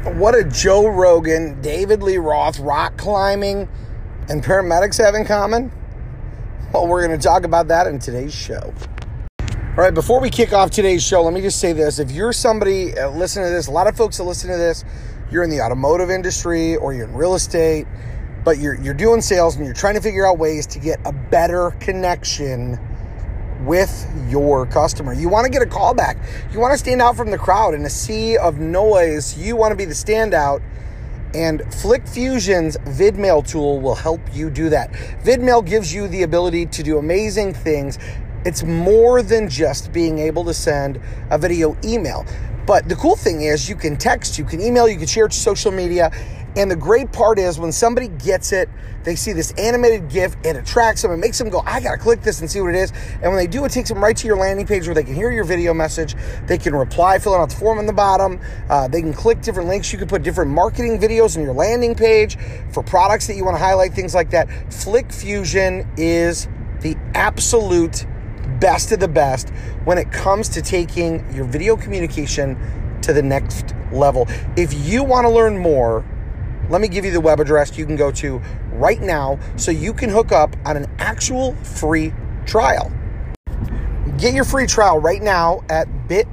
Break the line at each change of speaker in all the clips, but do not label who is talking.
What do Joe Rogan, David Lee Roth, rock climbing, and paramedics have in common? Well, we're going to talk about that in today's show. All right, before we kick off today's show, let me just say this. If you're somebody listening to this, a lot of folks that listen to this, you're in the automotive industry or you're in real estate, but you're doing sales and you're trying to figure out ways to get a better connection with your customer. You want to get a call back. You want to stand out from the crowd in a sea of noise. You want to be the standout. And FlickFusion's VidMail tool will help you do that. VidMail gives you the ability to do amazing things. It's more than just being able to send a video email. But the cool thing is you can text, you can email, you can share it to social media. And the great part is when somebody gets it, they see this animated GIF, it attracts them, it makes them go, I gotta click this and see what it is. And when they do, it takes them right to your landing page where they can hear your video message, they can reply, filling out the form on the bottom, they can click different links, you can put different marketing videos on your landing page for products that you wanna highlight, things like that. FlickFusion is the absolute best of the best when it comes to taking your video communication to the next level. If you wanna learn more, let me give you the web address you can go to right now so you can hook up on an actual free trial. Get your free trial right now at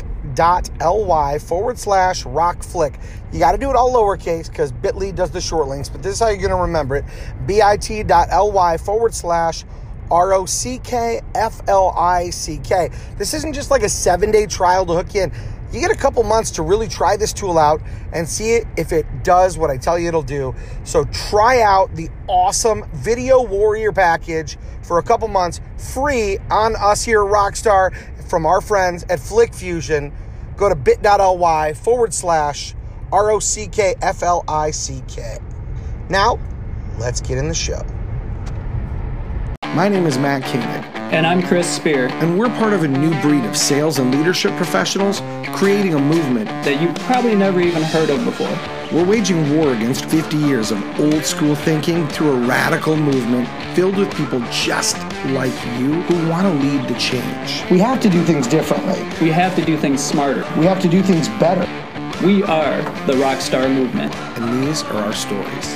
bit.ly/rockflick. You got to do it all lowercase because Bitly does the short links, but this is how you're going to remember it. bit.ly/ROCKFLICK. This isn't just like a 7-day trial to hook you in. You get a couple months to really try this tool out and see if it does what I tell you it'll do. So try out the awesome Video Warrior package for a couple months, free on us here at Rockstar from our friends at FlickFusion. Go to bit.ly/ROCKFLICK. Now, let's get in the show. My name is Matt Koenig.
And I'm Chris Spear.
And we're part of a new breed of sales and leadership professionals creating a movement
that you've probably never even heard of before.
We're waging war against 50 years of old school thinking through a radical movement filled with people just like you who want to lead the change.
We have to do things differently.
We have to do things smarter.
We have to do things better.
We are the Rockstar Movement.
And these are our stories.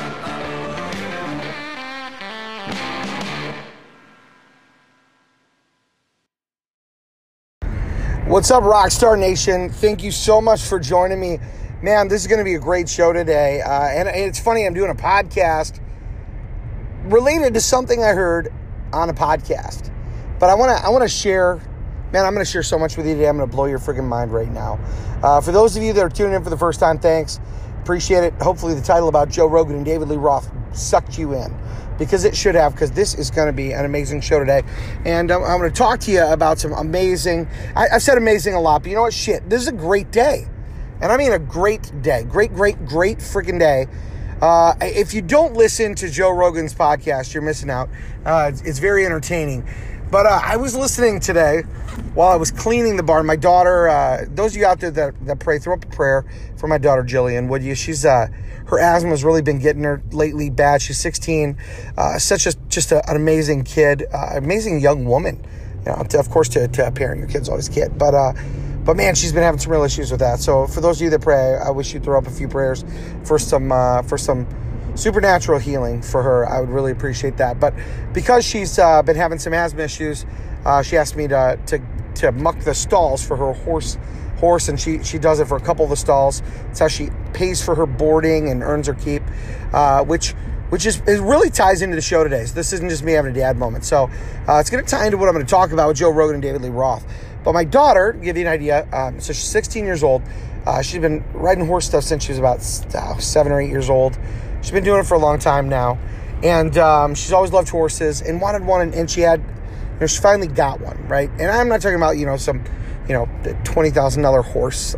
What's up, Rockstar Nation? Thank you so much for joining me. Man, this is going to be a great show today. And it's funny, I'm doing a podcast related to something I heard on a podcast. But I want to share, man, I'm going to share so much with you today. I'm going to blow your freaking mind right now. For those of you that are tuning in for the first time, thanks. Appreciate it. Hopefully the title about Joe Rogan and David Lee Roth sucked you in. Because it should have, because this is going to be an amazing show today. And I'm going to talk to you about some amazing, I've said amazing a lot, but you know what? Shit, this is a great day. And I mean a great day. Great freaking day. If you don't listen to Joe Rogan's podcast, you're missing out. It's very entertaining. But I was listening today while I was cleaning the barn. My daughter, those of you out there that pray, throw up a prayer for my daughter, Jillian, would you? She's, her asthma has really been getting her lately bad. She's 16, just an amazing kid, amazing young woman. You know, of course, to a parent, your kid's always a kid. But man, she's been having some real issues with that. So for those of you that pray, I wish you'd throw up a few prayers for some supernatural healing for her. I would really appreciate that. But because she's been having some asthma issues, she asked me to muck the stalls for her horse, and she does it for a couple of the stalls. It's how she pays for her boarding and earns her keep, which it really ties into the show today. So this isn't just me having a dad moment. So it's going to tie into what I'm going to talk about with Joe Rogan and David Lee Roth. But my daughter, to give you an idea, so she's 16 years old. She's been riding horse stuff since she was about 7 or 8 years old. She's been doing it for a long time now. And she's always loved horses and wanted one. And she had, she finally got one, right? And I'm not talking about, some, $20,000 horse.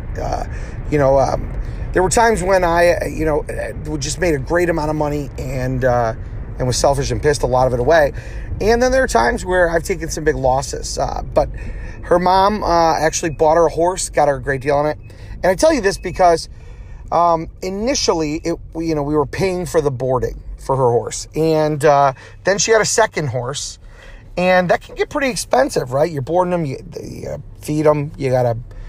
There were times when I, just made a great amount of money and was selfish and pissed a lot of it away. And then there are times where I've taken some big losses. But her mom actually bought her a horse, got her a great deal on it. And I tell you this because initially, we were paying for the boarding for her horse. And then she had a second horse. And that can get pretty expensive, right? You're boarding them, you feed them, you got to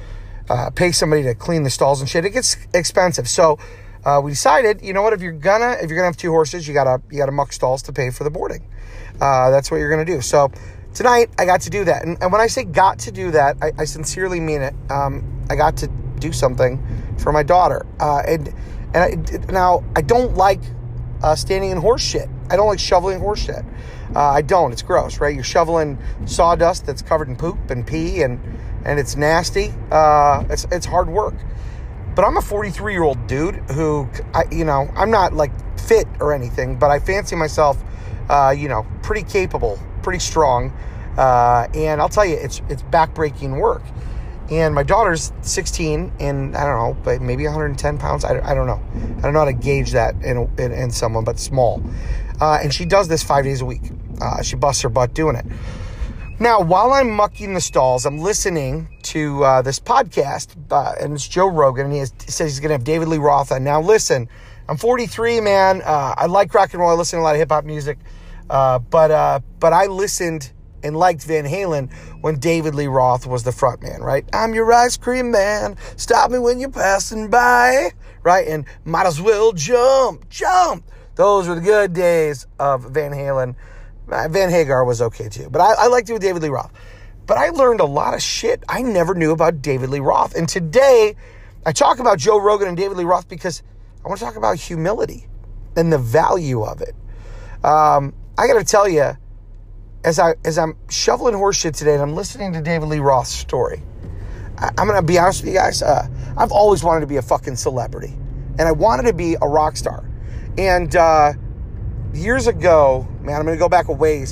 pay somebody to clean the stalls and shit. It gets expensive. So we decided, you know what, if you're gonna have 2 horses, you gotta muck stalls to pay for the boarding. That's what you're gonna do. So tonight I got to do that. And when I say got to do that, I sincerely mean it. I got to do something for my daughter. Now I don't like standing in horse shit. I don't like shoveling horse shit. I don't. It's gross, right? You're shoveling sawdust that's covered in poop and pee, and it's nasty. It's hard work. But I'm a 43-year-old dude who, I'm not like fit or anything, but I fancy myself, pretty capable, pretty strong. And I'll tell you, it's backbreaking work. And my daughter's 16 and I don't know, but maybe 110 pounds. I don't know. I don't know how to gauge that in someone, but small. And she does this 5 days a week. She busts her butt doing it. Now, while I'm mucking the stalls, I'm listening to this podcast, and it's Joe Rogan, and he says he's going to have David Lee Roth on. Now, listen, I'm 43, man. I like rock and roll. I listen to a lot of hip-hop music. But I listened and liked Van Halen when David Lee Roth was the front man, right? I'm your ice cream man. Stop me when you're passing by, right? And might as well jump. Those were the good days of Van Halen. Van Hagar was okay too, but I liked it with David Lee Roth. But I learned a lot of shit I never knew about David Lee Roth. And today, I talk about Joe Rogan and David Lee Roth because I want to talk about humility and the value of it. I got to tell you, as I'm shoveling horse shit today and I'm listening to David Lee Roth's story, I'm going to be honest with you guys. I've always wanted to be a fucking celebrity, and I wanted to be a rock star. And years ago, man, I'm going to go back a ways,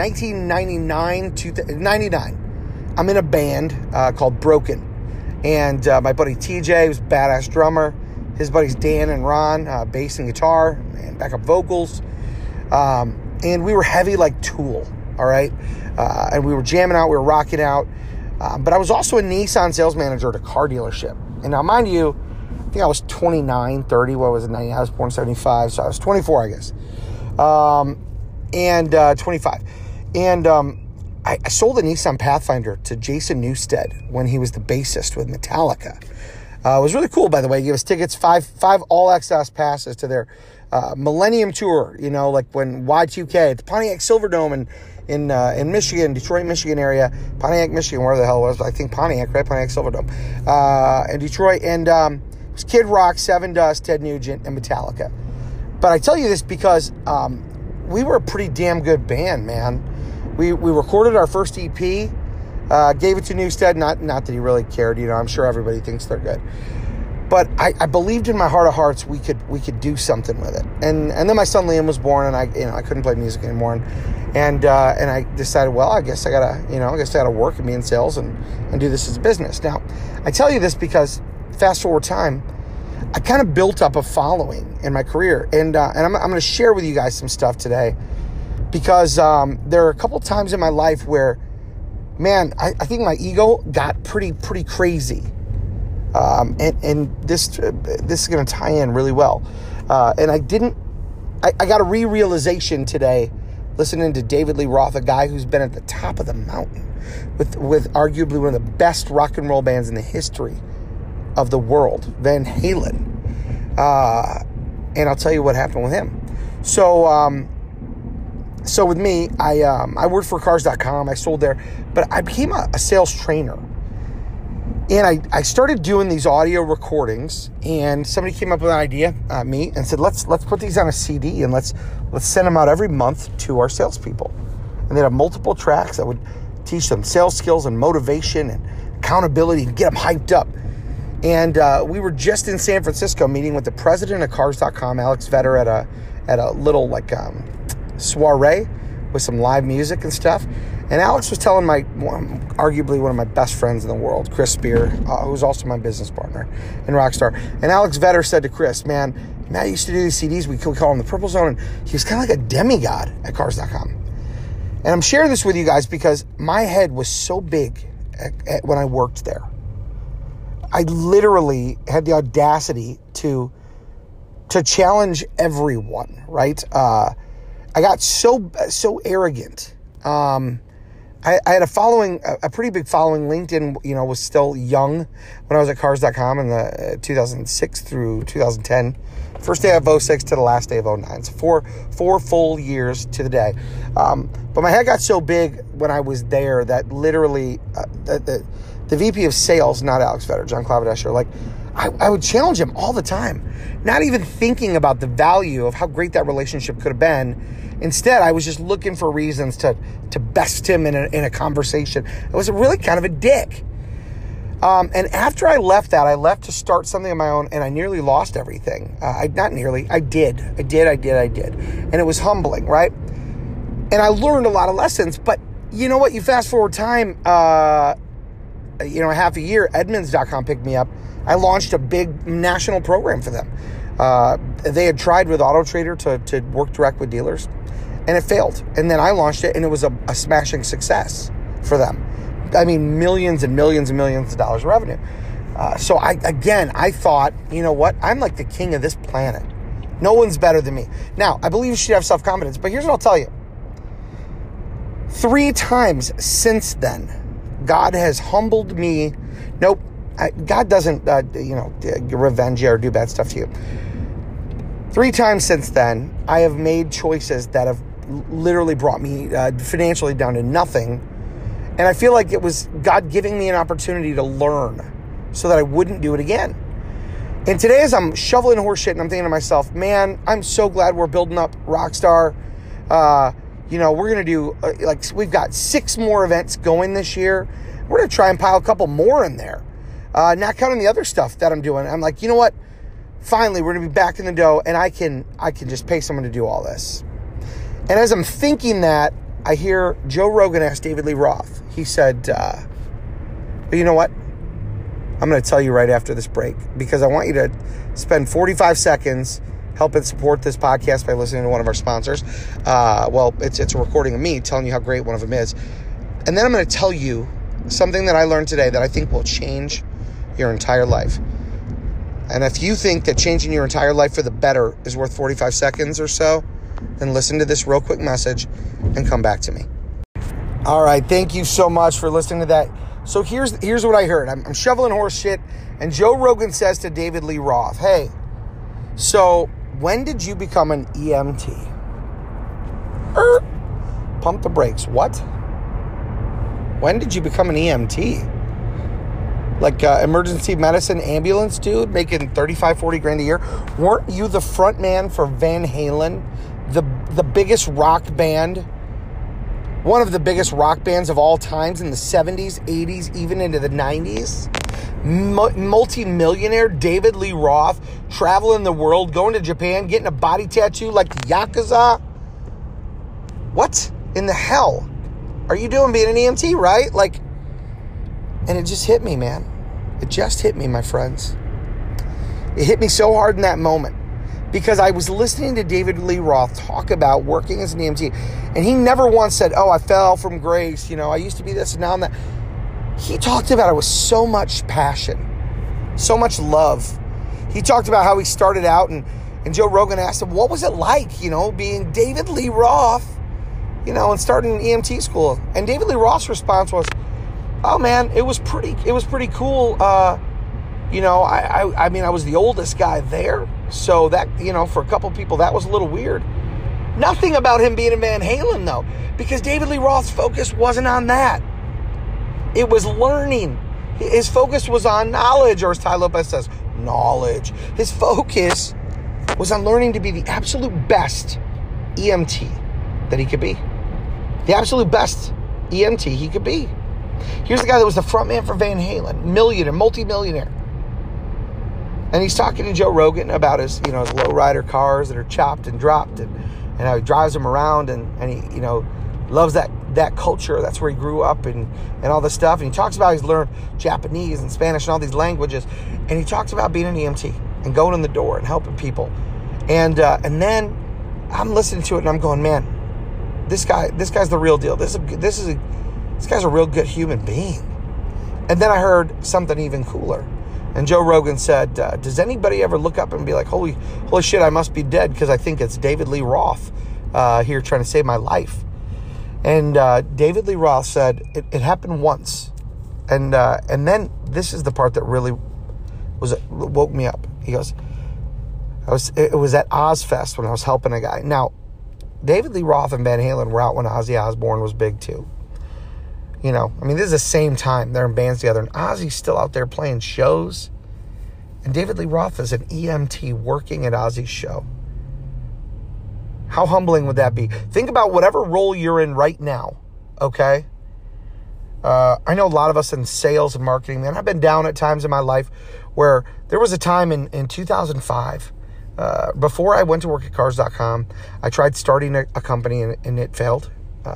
1999, I'm in a band called Broken. And my buddy TJ was a badass drummer. His buddies Dan and Ron, bass and guitar and backup vocals. And we were heavy like Tool, all right? And we were jamming out, we were rocking out. But I was also a Nissan sales manager at a car dealership. And now, mind you, I think I was 29, 30. What was it? 90? I was born in 75, so I was 24, I guess. And 25. And I sold a Nissan Pathfinder to Jason Newsted when he was the bassist with Metallica. It was really cool, by the way. He gave us tickets, five all access passes to their Millennium Tour, like when Y2K at the Pontiac Silverdome in Michigan, Detroit, Michigan area, Pontiac, Michigan, where the hell it was, I think Pontiac, right? Pontiac Silverdome, in Detroit. And it was Kid Rock, Seven Dust, Ted Nugent, and Metallica. But I tell you this because we were a pretty damn good band, man. We recorded our first EP, gave it to Newsted. Not that he really cared, I'm sure everybody thinks they're good. But I believed in my heart of hearts we could do something with it. And then my son Liam was born, and I couldn't play music anymore. And I decided, well, I guess I gotta work and be in sales and do this as a business. Now, I tell you this because fast forward time, I kind of built up a following in my career, and I'm going to share with you guys some stuff today because there are a couple times in my life where, man, I think my ego got pretty crazy, and this is going to tie in really well. And I got a realization today listening to David Lee Roth, a guy who's been at the top of the mountain with arguably one of the best rock and roll bands in the history of the world, Van Halen. And I'll tell you what happened with him. So with me, I worked for Cars.com. I sold there, but I became a sales trainer. And I started doing these audio recordings, and somebody came up with an idea, me, and said, let's put these on a CD and let's send them out every month to our salespeople. And they'd have multiple tracks that would teach them sales skills and motivation and accountability and get them hyped up. And we were just in San Francisco meeting with the president of Cars.com, Alex Vetter, at a little soiree with some live music and stuff. And Alex was telling arguably one of my best friends in the world, Chris Spear, who's also my business partner in Rockstar. And Alex Vetter said to Chris, man, Matt used to do these CDs. We call him the Purple Zone. And he was kind of like a demigod at Cars.com. And I'm sharing this with you guys because my head was so big when I worked there. I literally had the audacity to challenge everyone, right? I got so arrogant I had a pretty big following. LinkedIn, was still young when I was at Cars.com in the 2006 through 2010. First day of 06 to the last day of 09. So four full years to the day. But my head got so big when I was there that literally the VP of sales, not Alex Vetter, John Clavadescher, I would challenge him all the time, not even thinking about the value of how great that relationship could have been. Instead, I was just looking for reasons to best him in a conversation. I was really kind of a dick. And after I left to start something of my own, and I nearly lost everything. I did. And it was humbling, right? And I learned a lot of lessons, but you know what? You fast forward time, a half a year, Edmunds.com picked me up. I launched a big national program for them. They had tried with AutoTrader to work direct with dealers, and it failed. And then I launched it, and it was a smashing success for them. I mean, millions and millions and millions of dollars of revenue. So I thought, you know what? I'm like the king of this planet. No one's better than me. Now, I believe you should have self-confidence, but here's what I'll tell you. 3 times since then, God has humbled me. Nope. God doesn't, revenge you or do bad stuff to you. 3 times since then, I have made choices that have literally brought me financially down to nothing. And I feel like it was God giving me an opportunity to learn so that I wouldn't do it again. And today, as I'm shoveling horse shit and I'm thinking to myself, man, I'm so glad we're building up Rockstar. We're going to do, we've got 6 more events going this year. We're going to try and pile a couple more in there. Not counting the other stuff that I'm doing. I'm like, you know what? Finally, we're going to be back in the dough, and I can just pay someone to do all this. And as I'm thinking that, I hear Joe Rogan ask David Lee Roth. He said, but you know what? I'm going to tell you right after this break, because I want you to spend 45 seconds helping support this podcast by listening to one of our sponsors. It's a recording of me telling you how great one of them is. And then I'm going to tell you something that I learned today that I think will change your entire life. And if you think that changing your entire life for the better is worth 45 seconds or so, then listen to this real quick message and come back to me. All right, thank you so much for listening to that. So here's what I heard. I'm shoveling horse shit, and Joe Rogan says to David Lee Roth, hey, so when did you become an EMT? Pump the brakes. What? When did you become an EMT? Like emergency medicine ambulance dude making 35, 40 grand a year? Weren't you the front man for Van Halen, the biggest rock band, one of the biggest rock bands of all times in the 70s, 80s, even into the 90s? Multi-millionaire David Lee Roth traveling the world, going to Japan, getting a body tattoo like the Yakuza? What in the hell are you doing being an EMT, right? And it just hit me, man. It just hit me, my friends. It hit me so hard in that moment because I was listening to David Lee Roth talk about working as an EMT, and he never once said, oh, I fell from grace. I used to be this and now I'm that. He talked about it with so much passion, so much love. He talked about how he started out, and Joe Rogan asked him, what was it like, being David Lee Roth, and starting EMT school? And David Lee Roth's response was, oh man, it was pretty cool. I was the oldest guy there. So that, for a couple people, that was a little weird. Nothing about him being in Van Halen though, because David Lee Roth's focus wasn't on that. It was learning. His focus was on knowledge, or as Tai Lopez says, knowledge. His focus was on learning to be the absolute best EMT that he could be. The absolute best EMT he could be. Here's the guy that was the front man for Van Halen, millionaire, multi-millionaire. And he's talking to Joe Rogan about his lowrider cars that are chopped and dropped, and how he drives them around, and he, loves that culture. That's where he grew up and all this stuff. And he talks about he's learned Japanese and Spanish and all these languages. And he talks about being an EMT and going in the door and helping people. And then I'm listening to it and I'm going, man, this guy's the real deal. This guy's a real good human being. And then I heard something even cooler. And Joe Rogan said, does anybody ever look up and be like, holy shit, I must be dead because I think it's David Lee Roth here trying to save my life? And David Lee Roth said it happened once. And then this is the part that really woke me up. He goes, it was at Ozfest when I was helping a guy. Now, David Lee Roth and Van Halen were out when Ozzy Osbourne was big too. You know, I mean, this is the same time they're in bands together, and Ozzy's still out there playing shows. And David Lee Roth is an EMT working at Ozzy's show. How humbling would that be? Think about whatever role you're in right now, okay? I know a lot of us in sales and marketing, man. I've been down at times in my life where there was a time in 2005, before I went to work at Cars.com, I tried starting a company and it failed.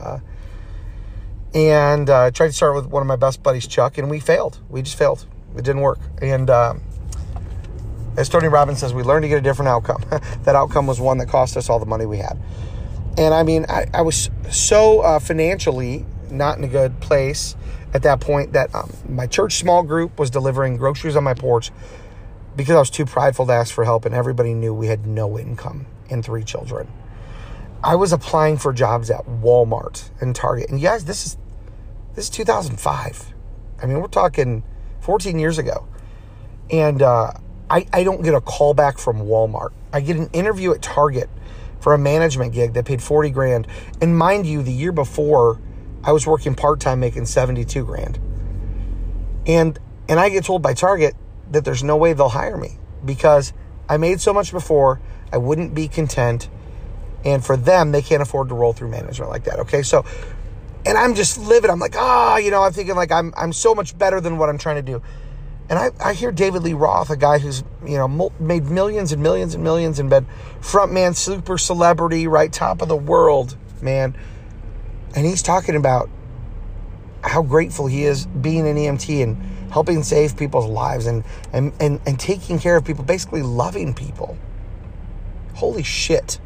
And I tried to start with one of my best buddies, Chuck, and we failed. We just failed. It didn't work. And as Tony Robbins says, we learned to get a different outcome. That outcome was one that cost us all the money we had. And I mean, I was so financially not in a good place at that point that my church small group was delivering groceries on my porch because I was too prideful to ask for help, and everybody knew we had no income and 3 children. I was applying for jobs at Walmart and Target. And you guys, this is 2005. I mean, we're talking 14 years ago. And I don't get a call back from Walmart. I get an interview at Target for a management gig that paid $40,000. And mind you, the year before, I was working part-time making $72,000. And I get told by Target that there's no way they'll hire me because I made so much before, I wouldn't be content. And for them, they can't afford to roll through management like that. Okay, so, and I'm just livid. I'm like, I'm thinking like I'm so much better than what I'm trying to do. And I hear David Lee Roth, a guy who's, made millions and millions and millions and been frontman, super celebrity, right, top of the world, man. And he's talking about how grateful he is being an EMT and helping save people's lives and taking care of people, basically loving people. Holy shit.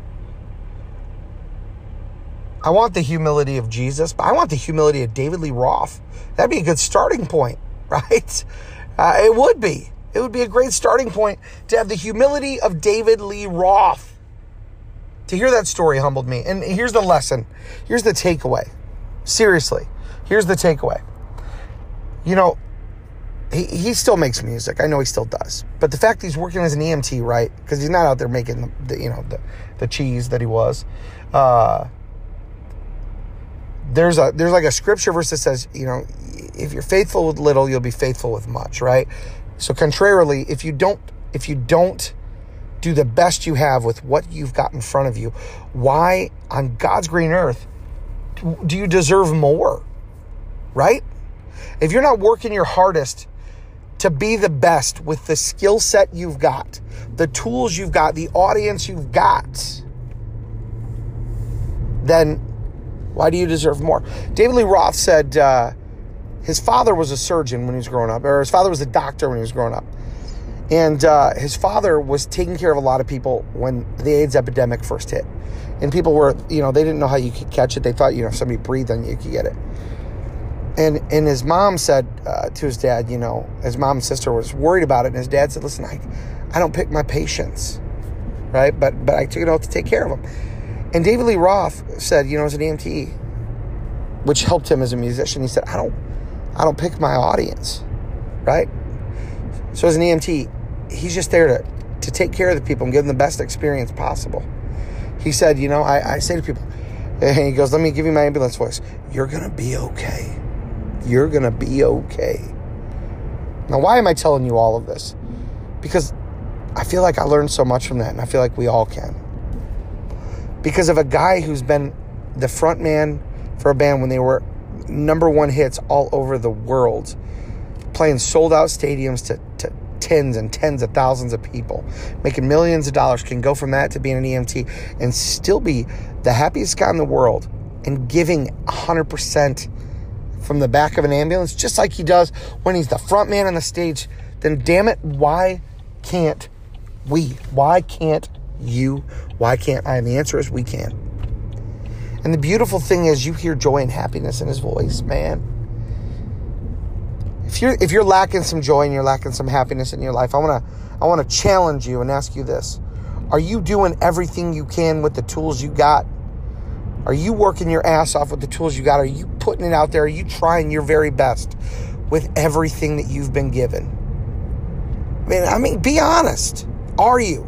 I want the humility of Jesus, but I want the humility of David Lee Roth. That'd be a good starting point, right? It would be. It would be a great starting point to have the humility of David Lee Roth. To hear that story humbled me. And here's the lesson. Here's the takeaway. Seriously. Here's the takeaway. He still makes music. I know he still does. But the fact that he's working as an EMT, right? Because he's not out there making the cheese that he was. There's like a scripture verse that says, if you're faithful with little, you'll be faithful with much, right? So contrarily, if you don't do the best you have with what you've got in front of you, why on God's green earth do you deserve more, right? If you're not working your hardest to be the best with the skill set you've got, the tools you've got, the audience you've got, then why do you deserve more? David Lee Roth said his father was a surgeon when he was growing up, or his father was a doctor when he was growing up. And his father was taking care of a lot of people when the AIDS epidemic first hit. And people were, they didn't know how you could catch it. They thought, if somebody breathed on you, you could get it. And his mom said to his dad, his mom and sister was worried about it. And his dad said, listen, I don't pick my patients, right? But I took it out to take care of them. And David Lee Roth said, as an EMT, which helped him as a musician, he said, I don't pick my audience, right? So as an EMT, he's just there to take care of the people and give them the best experience possible. He said, I say to people, and he goes, let me give you my ambulance voice. You're going to be okay. You're going to be okay. Now, why am I telling you all of this? Because I feel like I learned so much from that, and I feel like we all can. Because of a guy who's been the front man for a band when they were #1 hits all over the world, playing sold-out stadiums to tens and tens of thousands of people, making millions of dollars, can go from that to being an EMT and still be the happiest guy in the world and giving 100% from the back of an ambulance, just like he does when he's the front man on the stage. Then damn it, why can't we? Why can't you? Why can't I? And the answer is we can. And the beautiful thing is you hear joy and happiness in his voice, man. If you're lacking some joy and you're lacking some happiness in your life, I want to challenge you and ask you this. Are you doing everything you can with the tools you got Are you working your ass off with the tools you got? Are you putting it out there? Are you trying your very best with everything that you've been given? I mean, be honest. Are you?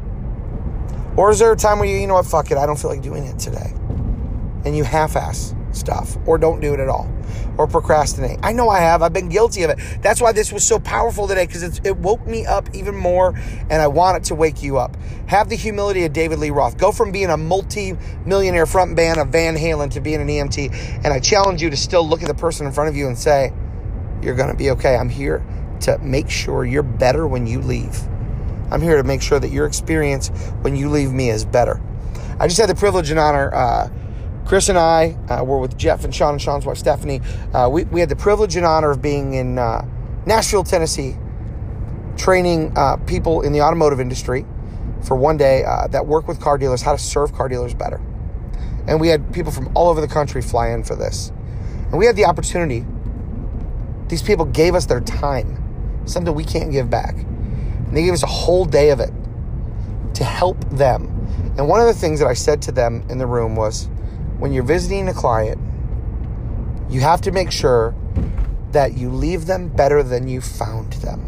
Or is there a time where you know what, fuck it, I don't feel like doing it today. And you half-ass stuff, or don't do it at all, or procrastinate. I know I have. I've been guilty of it. That's why this was so powerful today, because it woke me up even more, and I want it to wake you up. Have the humility of David Lee Roth. Go from being a multi-millionaire front band of Van Halen to being an EMT, and I challenge you to still look at the person in front of you and say, you're going to be okay. I'm here to make sure you're better when you leave. I'm here to make sure that your experience when you leave me is better. I just had the privilege and honor, Chris and I were with Jeff and Sean's wife, Stephanie. We had the privilege and honor of being in Nashville, Tennessee, training people in the automotive industry for one day that work with car dealers, how to serve car dealers better. And we had people from all over the country fly in for this. And we had the opportunity. These people gave us their time, something we can't give back. And they gave us a whole day of it to help them. And one of the things that I said to them in the room was, when you're visiting a client, you have to make sure that you leave them better than you found them.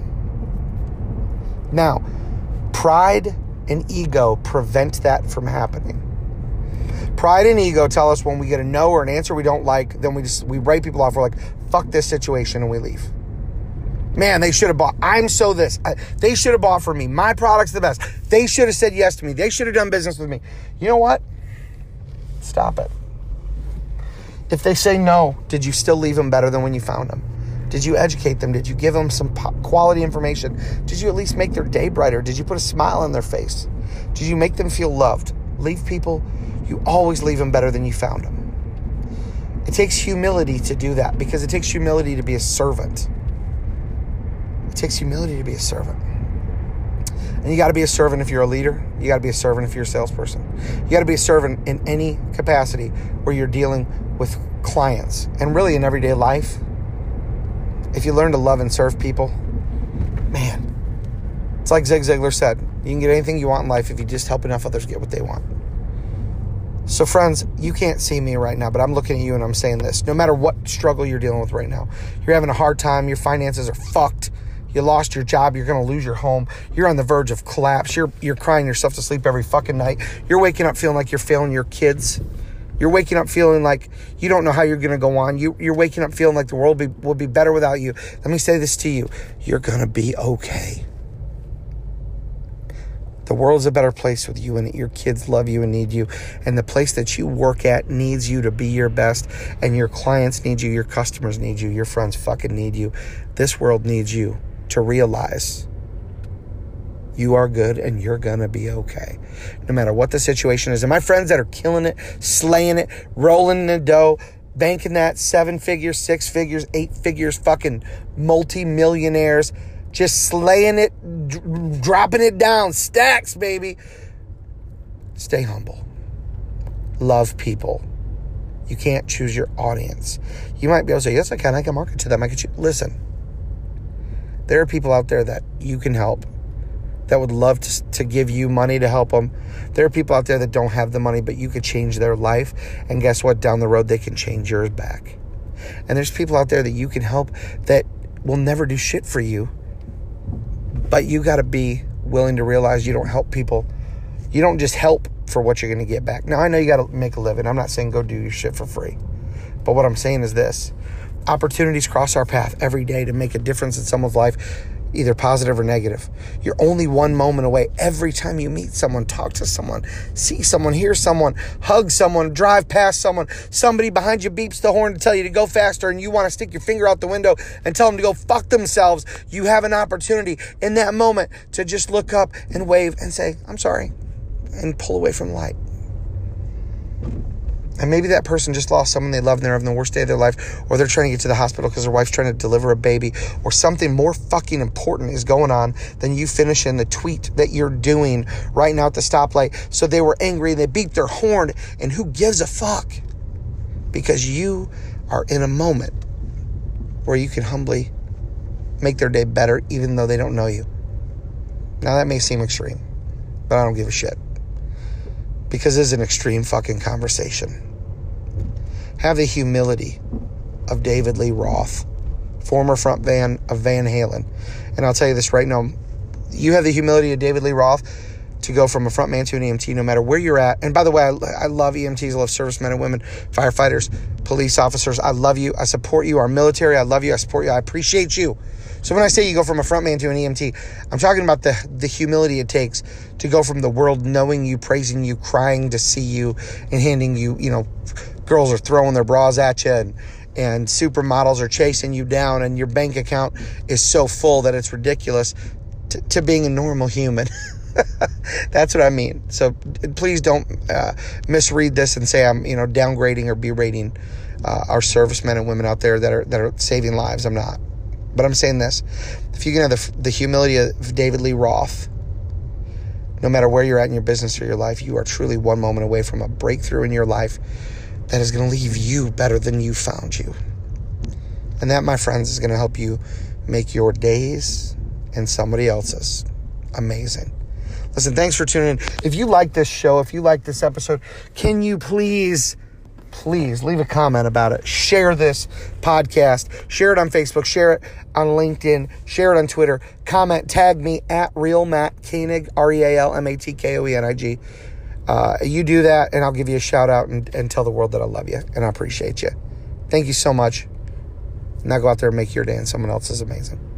Now, pride and ego prevent that from happening. Pride and ego tell us when we get a no or an answer we don't like, then we write people off. We're like, fuck this situation, and we leave. Man, they should have bought. They should have bought from me. My product's the best. They should have said yes to me. They should have done business with me. You know what? Stop it. If they say no, did you still leave them better than when you found them? Did you educate them? Did you give them some quality information? Did you at least make their day brighter? Did you put a smile on their face? Did you make them feel loved? Leave people, you always leave them better than you found them. It takes humility to do that, because it takes humility to be a servant. It takes humility to be a servant. And you got to be a servant if you're a leader. You got to be a servant if you're a salesperson. You got to be a servant in any capacity where you're dealing with clients. And really in everyday life, if you learn to love and serve people, man, it's like Zig Ziglar said, you can get anything you want in life if you just help enough others get what they want. So friends, you can't see me right now, but I'm looking at you and I'm saying this. No matter what struggle you're dealing with right now, you're having a hard time, your finances are fucked, you lost your job, you're going to lose your home, you're on the verge of collapse, you're crying yourself to sleep every fucking night, you're waking up feeling like you're failing your kids, you're waking up feeling like you don't know how you're going to go on, you're waking up feeling like the world will be better without you. Let me say this to you, you're going to be okay. The world's a better place with you in it. Your kids love you and need you. And the place that you work at needs you to be your best. And your clients need you. Your customers need you. Your friends fucking need you. This world needs you to realize you are good and you're going to be okay. No matter what the situation is. And my friends that are killing it, slaying it, rolling in the dough, banking that 7 figures, 6 figures, 8 figures, fucking multi-millionaires, just slaying it, dropping it down, stacks, baby. Stay humble. Love people. You can't choose your audience. You might be able to say, yes, I can market to them. I can choose. Listen, there are people out there that you can help, that would love to give you money to help them. There are people out there that don't have the money, but you could change their life. And guess what? Down the road, they can change yours back. And there's people out there that you can help that will never do shit for you. But you got to be willing to realize you don't help people. You don't just help for what you're going to get back. Now, I know you got to make a living. I'm not saying go do your shit for free. But what I'm saying is this. Opportunities cross our path every day to make a difference in someone's life, either positive or negative. You're only one moment away. Every time you meet someone, talk to someone, see someone, hear someone, hug someone, drive past someone, somebody behind you beeps the horn to tell you to go faster and you want to stick your finger out the window and tell them to go fuck themselves. You have an opportunity in that moment to just look up and wave and say, I'm sorry, and pull away from the light. And maybe that person just lost someone they love and they're having the worst day of their life, or they're trying to get to the hospital because their wife's trying to deliver a baby, or something more fucking important is going on than you finishing the tweet that you're doing right now at the stoplight. So they were angry, they beat their horn, and who gives a fuck? Because you are in a moment where you can humbly make their day better even though they don't know you. Now that may seem extreme, but I don't give a shit. Because this is an extreme fucking conversation. have the humility of David Lee Roth, former frontman of Van Halen. And I'll tell you this right now, you have the humility of David Lee Roth to go from a frontman to an EMT no matter where you're at. And by the way, I love EMTs. I love servicemen and women, firefighters, police officers. I love you. I support you. Our military, I love you. I support you. I appreciate you. So when I say you go from a frontman to an EMT, I'm talking about the humility it takes to go from the world knowing you, praising you, crying to see you, and handing you, girls are throwing their bras at you, and supermodels are chasing you down, and your bank account is so full that it's ridiculous, to being a normal human. That's what I mean. So please don't misread this and say I'm downgrading or berating our servicemen and women out there that are saving lives. I'm not. But I'm saying this: if you can have the humility of David Lee Roth, no matter where you're at in your business or your life, you are truly one moment away from a breakthrough in your life that is going to leave you better than you found you. And that, my friends, is going to help you make your days and somebody else's amazing. Listen, thanks for tuning in. If you like this show, if you like this episode, can you please leave a comment about it. Share this podcast. Share it on Facebook. Share it on LinkedIn. Share it on Twitter. Comment. Tag me at Real Matt Koenig, RealMattKoenig. You do that, and I'll give you a shout out and tell the world that I love you and I appreciate you. Thank you so much. Now go out there and make your day and someone else's amazing.